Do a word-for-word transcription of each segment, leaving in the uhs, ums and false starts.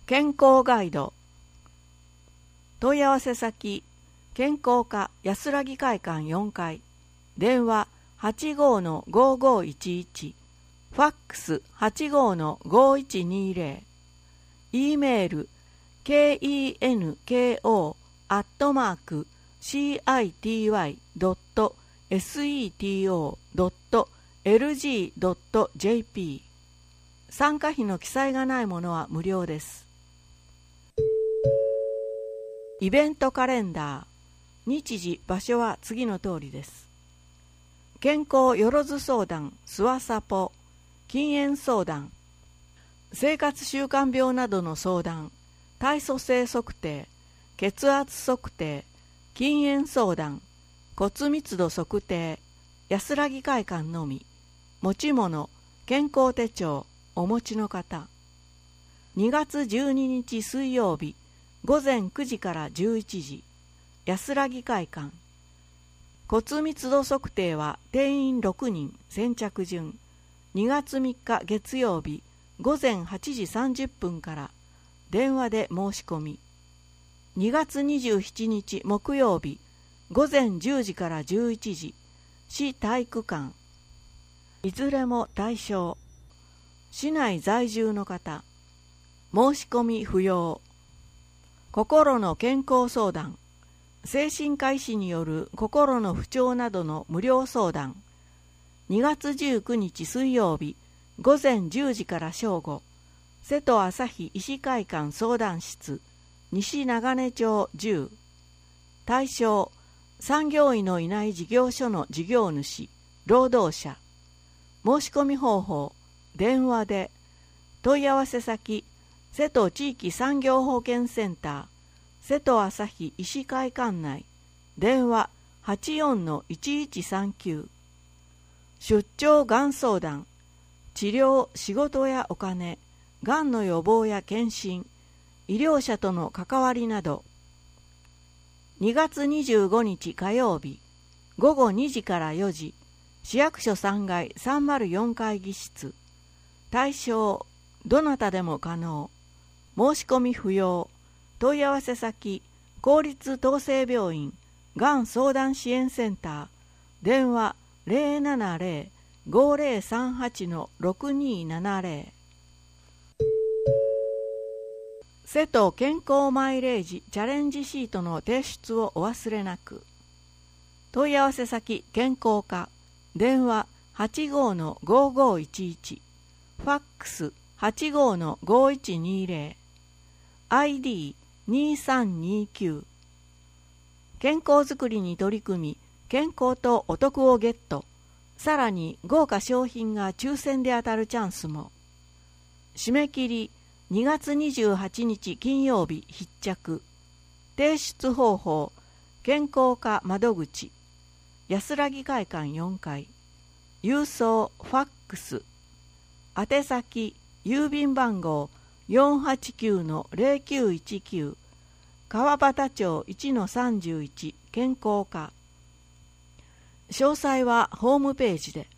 健康ガイド。問い合わせ先、健康課安らぎ会館よんかい、電話 はちごのごごいちいち、ファックス はちごのごいちにぜろ、E メール ケンコ アットマーク シーアイティーワイ ドット セト ドット エルジー ドット ジェーピー。 参加費の記載がないものは無料です。イベントカレンダー。日時、場所は次の通りです。健康よろず相談、スワサポ、禁煙相談、生活習慣病などの相談、体組成測定、血圧測定、禁煙相談、骨密度測定、安らぎ会館のみ、持ち物、健康手帳、お持ちの方。にがつじゅうににち水曜日、ごぜんくじからじゅういちじ、安らぎ会館。骨密度測定は定員ろくにん、先着順。にがつみっか月曜日、ごぜんはちじさんじゅっぷんから電話で申し込み。にがつにじゅうしちにち木曜日、ごぜんじゅうじからじゅういちじ、市体育館。いずれも対象。市内在住の方。申し込み不要。心の健康相談。精神科医師による心の不調などの無料相談。にがつじゅうくにち水曜日、ごぜんじゅうじから正午、瀬戸朝日医師会館相談室、西長根町じゅう。対象、産業医のいない事業所の事業主、労働者。申し込み方法、電話で。問い合わせ先、瀬戸地域産業保健センター、瀬戸朝日医師会館内、電話 はちよんのいちいちさんきゅう。出張がん相談、治療、仕事やお金、がんの予防や検診、医療者との関わりなど。にがつにじゅうごにち火曜日、ごごにじからよじ、市役所さんがいさんまるよん会議室。対象、どなたでも可能。申し込み不要。問い合わせ先、公立統制病院がん相談支援センター、電話 ゼロななゼロ ごゼロさんはち ろくにーななゼロ。瀬戸健康マイレージチャレンジシートの提出をお忘れなく。問い合わせ先、健康課、電話 はちごのごごいちいち、ファックス はちごのごいちにぜろ、アイディーにさんにきゅう。健康づくりに取り組み、健康とお得をゲット。さらに豪華商品が抽選で当たるチャンスも。締め切りにがつにじゅうはちにち金曜日必着。提出方法、健康課窓口、安らぎ会館よんかい。郵送ファックス。宛先郵便番号 よんはちきゅうのゼロきゅういちきゅう、川端町 いちのさんじゅういち 健康課。詳細はホームページで。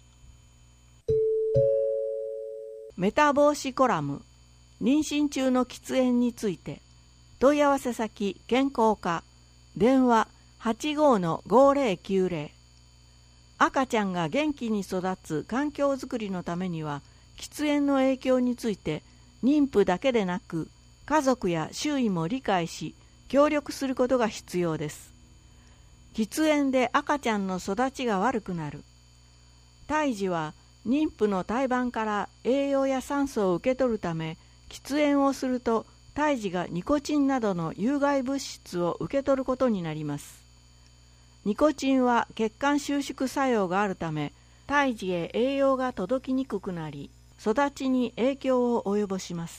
メタ防止コラム、妊娠中の喫煙について。問い合わせ先、健康課、電話 はちごのごゼロきゅうゼロ。赤ちゃんが元気に育つ環境づくりのためには、喫煙の影響について妊婦だけでなく家族や周囲も理解し協力することが必要です。喫煙で赤ちゃんの育ちが悪くなる。胎児は妊婦の胎盤から栄養や酸素を受け取るため、喫煙をすると胎児がニコチンなどの有害物質を受け取ることになります。ニコチンは血管収縮作用があるため、胎児へ栄養が届きにくくなり、育ちに影響を及ぼします。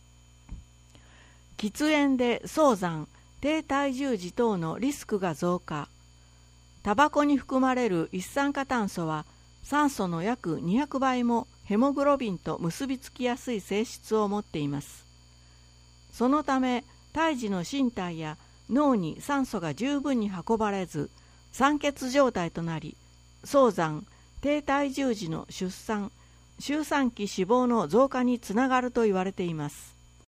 喫煙で早産、低体重児等のリスクが増加。タバコに含まれる一酸化炭素は酸素の約にひゃくばいもヘモグロビンと結びつきやすい性質を持っています。そのため胎児の身体や脳に酸素が十分に運ばれず、酸欠状態となり、早産、低体重児の出産、周産期死亡の増加につながると言われています。